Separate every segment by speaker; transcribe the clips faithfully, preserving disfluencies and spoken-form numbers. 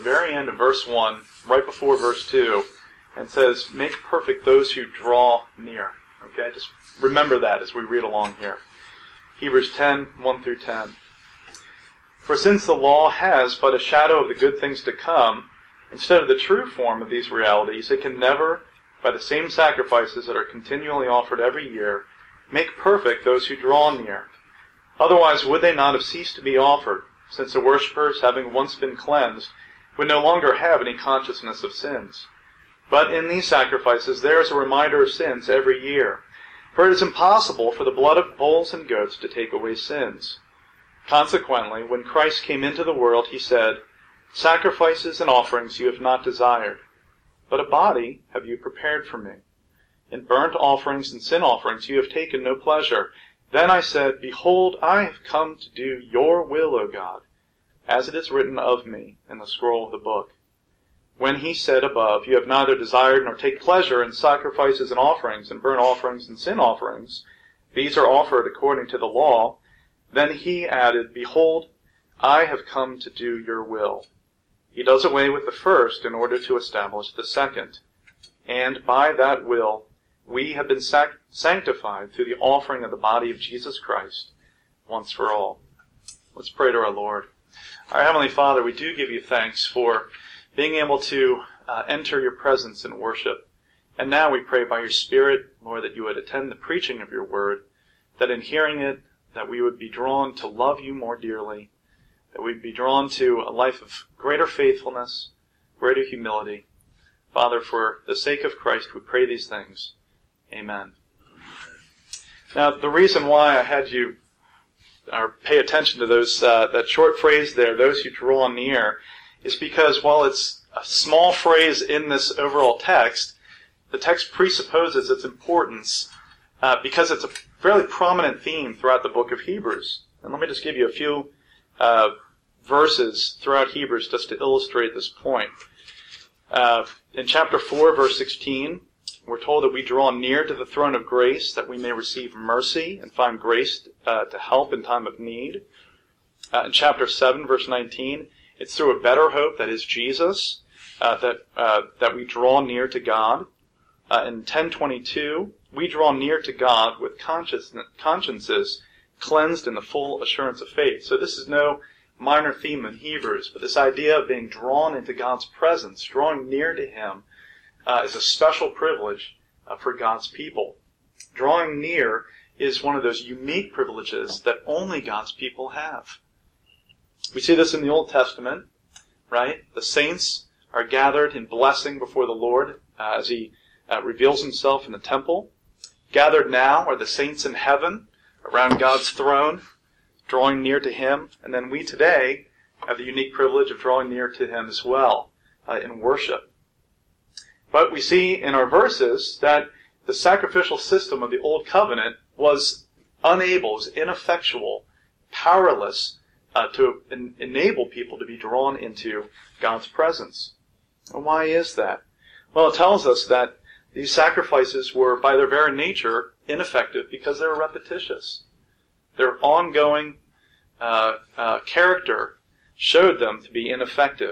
Speaker 1: very end of verse one, right before verse two, and says, make perfect those who draw near. Okay, just remember that as we read along here. Hebrews ten, one through ten. For since the law has but a shadow of the good things to come, instead of the true form of these realities, it can never, by the same sacrifices that are continually offered every year, make perfect those who draw near. Otherwise would they not have ceased to be offered, since the worshippers, having once been cleansed, would no longer have any consciousness of sins. But in these sacrifices there is a reminder of sins every year. For it is impossible for the blood of bulls and goats to take away sins. Consequently, when Christ came into the world, he said, sacrifices and offerings you have not desired, but a body have you prepared for me. In burnt offerings and sin offerings you have taken no pleasure. Then I said, behold, I have come to do your will, O God, as it is written of me in the scroll of the book. When he said above, you have neither desired nor take pleasure in sacrifices and offerings and burnt offerings and sin offerings, these are offered according to the law, then he added, behold, I have come to do your will. He does away with the first in order to establish the second. And by that will, we have been sac- sanctified through the offering of the body of Jesus Christ, once for all. Let's pray to our Lord. Our Heavenly Father, we do give you thanks for being able to uh, enter your presence in worship. And now we pray by your Spirit, Lord, that you would attend the preaching of your word, that in hearing it, that we would be drawn to love you more dearly, that we'd be drawn to a life of greater faithfulness, greater humility. Father, for the sake of Christ, we pray these things. Amen. Now, the reason why I had you or pay attention to those uh, that short phrase there, those who draw near, is because while it's a small phrase in this overall text, the text presupposes its importance uh, because it's a fairly prominent theme throughout the book of Hebrews. And let me just give you a few uh, verses throughout Hebrews just to illustrate this point. Uh, in chapter four, verse sixteen, we're told that we draw near to the throne of grace that we may receive mercy and find grace uh, to help in time of need. Uh, in chapter seven, verse nineteen, it's through a better hope, that is Jesus, uh, that uh, that we draw near to God. Uh, in ten twenty-two, we draw near to God with consciences cleansed in the full assurance of faith. So this is no minor theme in Hebrews, but this idea of being drawn into God's presence, drawing near to Him, uh, is a special privilege uh, for God's people. Drawing near is one of those unique privileges that only God's people have. We see this in the Old Testament, right? The saints are gathered in blessing before the Lord uh, as He uh, reveals Himself in the temple. Gathered now are the saints in heaven around God's throne, drawing near to Him. And then we today have the unique privilege of drawing near to Him as well uh, in worship. But we see in our verses that the sacrificial system of the Old Covenant was unable, was ineffectual, powerless uh, to en- enable people to be drawn into God's presence. And why is that? Well, it tells us that these sacrifices were, by their very nature, ineffective because they were repetitious. Their ongoing uh, uh, character showed them to be ineffective.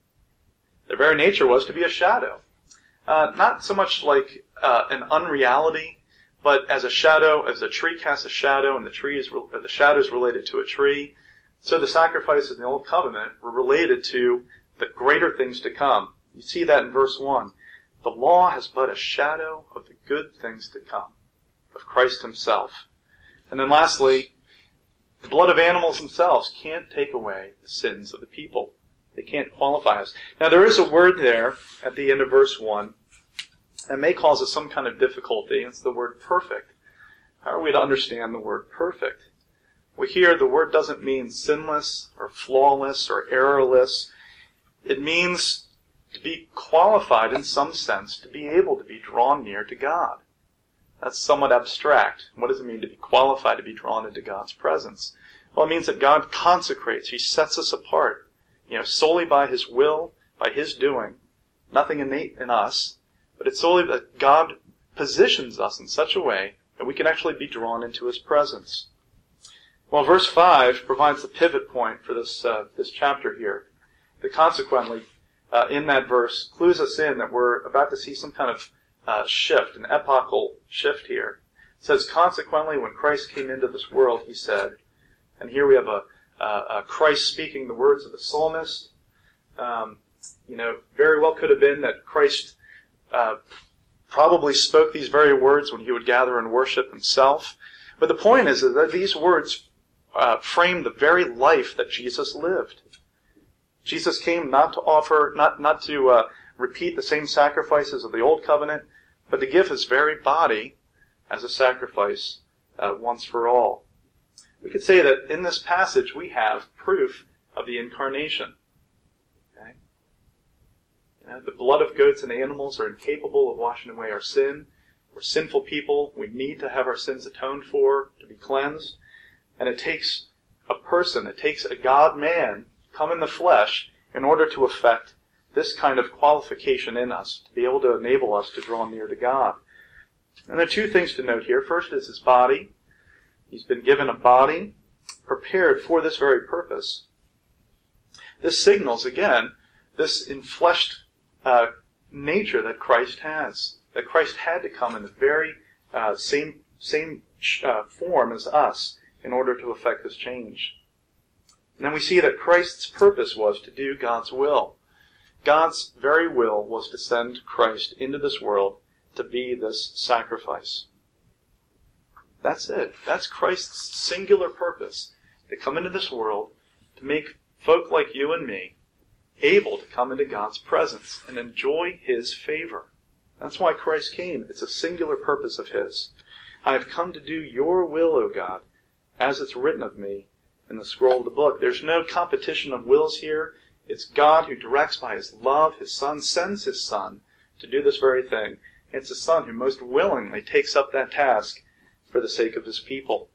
Speaker 1: Their very nature was to be a shadow. Uh, not so much like uh, an unreality, but as a shadow, as a tree casts a shadow, and the tree is re- the shadow is related to a tree. So the sacrifices in the Old Covenant were related to the greater things to come. You see that in verse one. The law has but a shadow of the good things to come, of Christ Himself. And then lastly, the blood of animals themselves can't take away the sins of the people. They can't qualify us. Now there is a word there at the end of verse one that may cause us some kind of difficulty. It's the word perfect. How are we to understand the word perfect? Well, here the word doesn't mean sinless or flawless or errorless. It means to be qualified in some sense to be able to be drawn near to God. That's somewhat abstract. What does it mean to be qualified to be drawn into God's presence? Well, it means that God consecrates. He sets us apart, you know, solely by His will, by His doing. Nothing innate in us, but it's solely that God positions us in such a way that we can actually be drawn into His presence. Well, verse five provides the pivot point for this uh, this chapter here. That consequently, uh, in that verse clues us in that we're about to see some kind of uh, shift, an epochal shift here. It says, consequently, when Christ came into this world, he said, and here we have a, a, a Christ speaking the words of the psalmist. Um, you know, very well could have been that Christ uh, probably spoke these very words when he would gather and worship himself. But the point is that these words uh, frame the very life that Jesus lived. Jesus came not to offer, not, not to uh, repeat the same sacrifices of the old covenant, but to give his very body as a sacrifice uh, once for all. We could say that in this passage we have proof of the incarnation. Okay? You know, the blood of goats and animals are incapable of washing away our sin. We're sinful people. We need to have our sins atoned for, to be cleansed. And it takes a person, it takes a God-man come in the flesh in order to effect this kind of qualification in us, to be able to enable us to draw near to God. And there are two things to note here. First is his body. He's been given a body prepared for this very purpose. This signals, again, this enfleshed uh, nature that Christ has. That Christ had to come in the very uh, same same uh, form as us in order to effect this change. And then we see that Christ's purpose was to do God's will. God's very will was to send Christ into this world to be this sacrifice. That's it. That's Christ's singular purpose, to come into this world, to make folk like you and me able to come into God's presence and enjoy his favor. That's why Christ came. It's a singular purpose of his. I have come to do your will, O God, as it's written of me in the scroll of the book. There's no competition of wills here. It's God who directs by his love. His Son sends his Son to do this very thing. It's the Son who most willingly takes up that task for the sake of his people.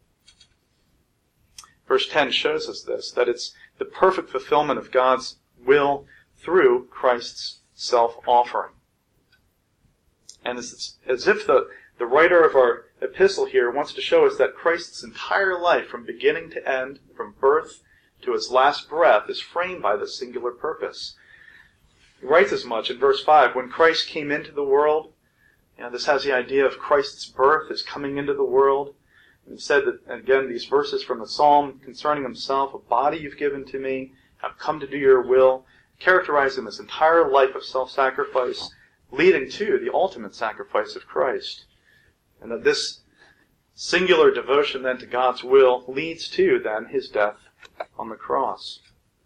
Speaker 1: Verse ten shows us this, that it's the perfect fulfillment of God's will through Christ's self-offering. And it's as if the, the writer of our epistle here wants to show us that Christ's entire life, from beginning to end, from birth to his last breath, is framed by this singular purpose. He writes as much in verse five, when Christ came into the world. You know, this has the idea of Christ's birth, his coming into the world. And he said that, again, these verses from the Psalm concerning himself, a body you've given to me, I've come to do your will, characterize him his entire life of self-sacrifice, leading to the ultimate sacrifice of Christ. And that this singular devotion then to God's will leads to, then, his death on the cross.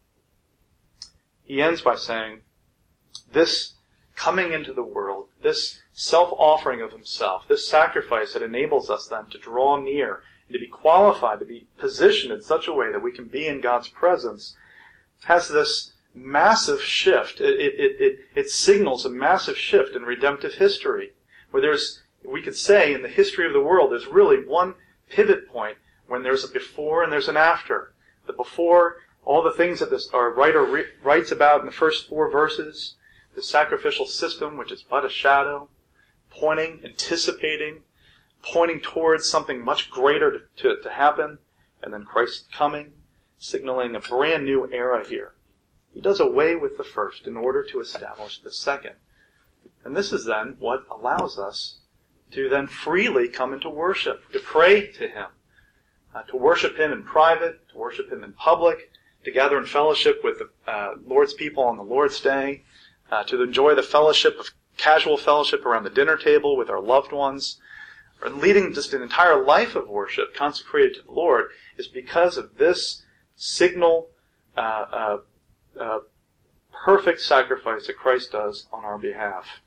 Speaker 1: He ends by saying, this coming into the world, this self-offering of himself, this sacrifice that enables us then to draw near and to be qualified, to be positioned in such a way that we can be in God's presence, has this massive shift. It, it, it, it, it signals a massive shift in redemptive history, where there's, we could say, in the history of the world, there's really one pivot point when there's a before and there's an after. The before, all the things that this our writer re- writes about in the first four verses, the sacrificial system, which is but a shadow, pointing, anticipating, pointing towards something much greater to, to, to happen, and then Christ coming, signaling a brand new era here. He does away with the first in order to establish the second. And this is then what allows us to then freely come into worship, to pray to him, uh, to worship him in private, to worship him in public, to gather in fellowship with the uh, Lord's people on the Lord's Day, uh, to enjoy the fellowship of casual fellowship around the dinner table with our loved ones, or leading just an entire life of worship consecrated to the Lord, is because of this signal, uh, uh, uh, perfect sacrifice that Christ does on our behalf.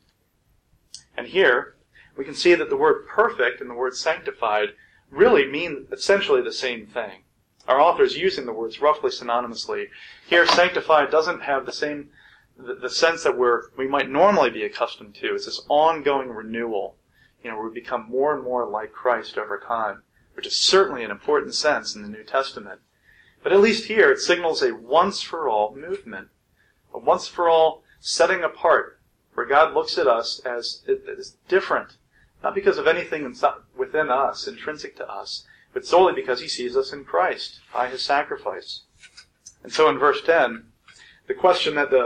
Speaker 1: And here, we can see that the word perfect and the word sanctified really mean essentially the same thing. Our author is using the words roughly synonymously. Here, sanctified doesn't have the same, the, the sense that we're, we might normally be accustomed to. It's this ongoing renewal, you know, where we become more and more like Christ over time, which is certainly an important sense in the New Testament. But at least here, it signals a once-for-all movement, a once-for-all setting apart, where God looks at us as, as different, not because of anything within us, intrinsic to us, but solely because he sees us in Christ by his sacrifice. And so in verse ten, the question that the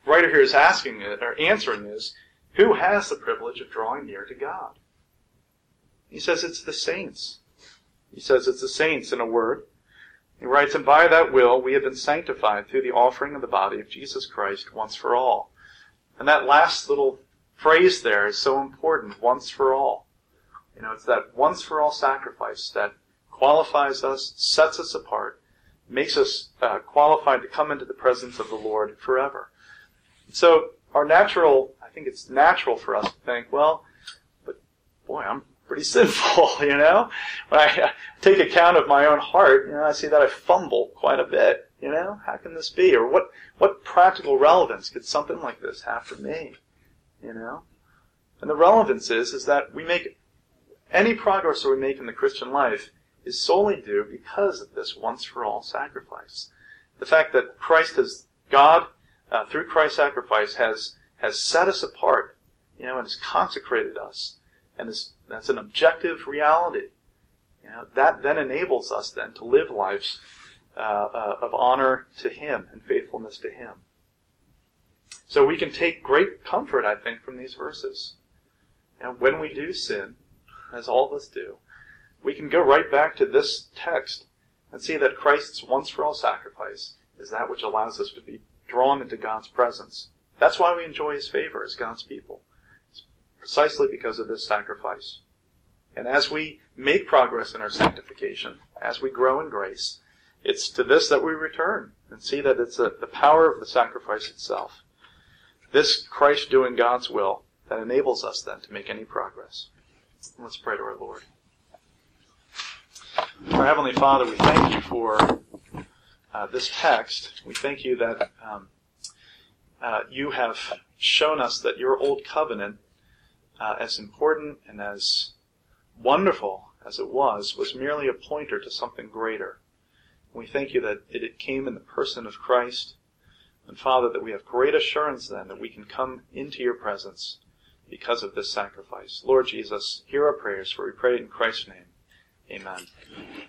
Speaker 1: writer here is asking it, or answering is, who has the privilege of drawing near to God? He says it's the saints. He says it's the saints in a word. He writes, and by that will we have been sanctified through the offering of the body of Jesus Christ once for all. And that last little phrase there is so important, once for all. You know, it's that once for all sacrifice that qualifies us, sets us apart, makes us uh, qualified to come into the presence of the Lord forever. So our natural, I think it's natural for us to think, well, but boy, I'm pretty sinful, you know? When I uh, take account of my own heart, you know, I see that I fumble quite a bit, you know? How can this be? Or what, what practical relevance could something like this have for me, you know? And the relevance is, is that we make, any progress that we make in the Christian life is solely due because of this once-for-all sacrifice. The fact that Christ has, God, uh, through Christ's sacrifice, has has set us apart, you know, and has consecrated us, and is, that's an objective reality. You know, that then enables us then to live lives uh, uh, of honor to Him and faithfulness to Him. So we can take great comfort, I think, from these verses. And when we do sin, as all of us do, we can go right back to this text and see that Christ's once-for-all sacrifice is that which allows us to be drawn into God's presence. That's why we enjoy His favor as God's people. It's precisely because of this sacrifice. And as we make progress in our sanctification, as we grow in grace, it's to this that we return and see that it's a, the power of the sacrifice itself. This Christ doing God's will that enables us then to make any progress. Let's pray to our Lord. Our Heavenly Father, we thank you for uh, this text. We thank you that um, uh, you have shown us that your old covenant, uh, as important and as wonderful as it was, was merely a pointer to something greater. We thank you that it, it came in the person of Christ. And Father, that we have great assurance then that we can come into your presence because of this sacrifice. Lord Jesus, hear our prayers, for we pray it in Christ's name. Amen.